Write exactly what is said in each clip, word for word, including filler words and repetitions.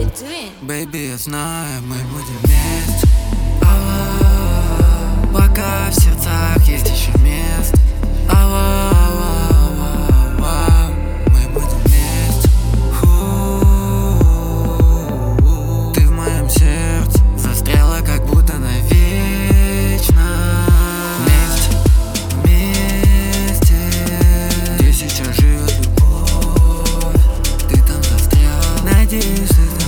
you doing? Baby, я знаю, мы будем вместе. Ала, пока в сердцах есть еще место. Ала, ала, ала, мы будем вместе. Фу, ты в моем сердце застряла, как будто навечно. Вместе, вместе, где сейчас живет любовь. Ты там застрял, надеюсь, ты там.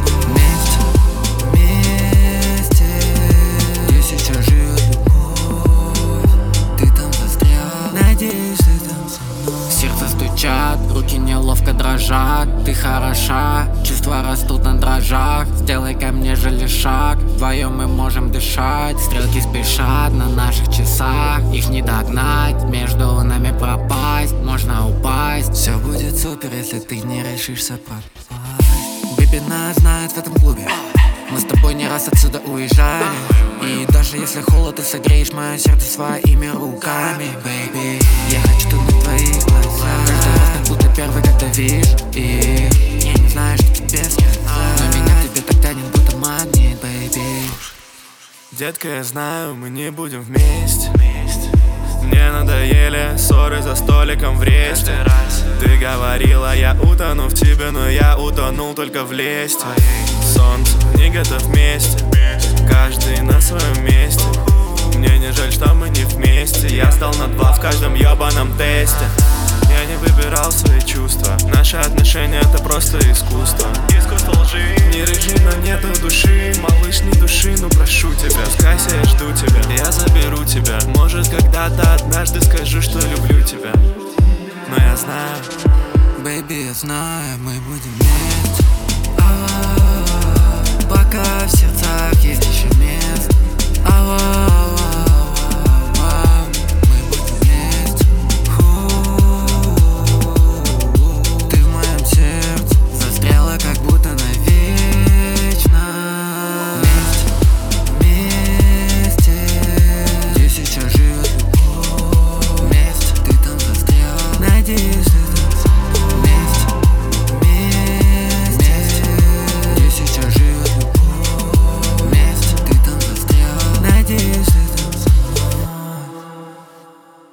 Сердце стучат, руки неловко дрожат. Ты хороша, чувства растут на дрожжах. Сделай ко мне же шаг, вдвоем мы можем дышать. Стрелки спешат на наших часах, их не догнать, между нами пропасть, можно упасть. Все будет супер, если ты не решишься пропасть. Бэби нас знает в этом клубе, мы с тобой не раз отсюда уезжали. И даже если холод, ты согреешь мое сердце своими руками, бэйби. Я хочу тонуть в твоих глазах, каждый раз как будто первый, когда вижу их. Я не знаю, что тебе сказать, но меня к тебе так тянет, будто магнит, бэйби. Детка, я знаю, мы не будем вместе. Мне надоели ссоры за столиком в ресте. Ты говорила, я утону в тебе, но я утонул только в лесте. Солнце не готов вместе, каждый на своем месте. Мне не жаль, что мы не вместе. Я сдал на два в каждом ебаном тесте. Я не выбирал свои чувства, наши отношения это просто искусство. Искусство лжи. Не рыжи, но нету души. Малыш, не души, ну прошу тебя. Спускайся, я жду тебя, я заберу тебя. Может, когда-то однажды скажу, что люблю тебя. Но я знаю, бэйби, я знаю, мы будем вместе. А-а-а, пока в сердцах есть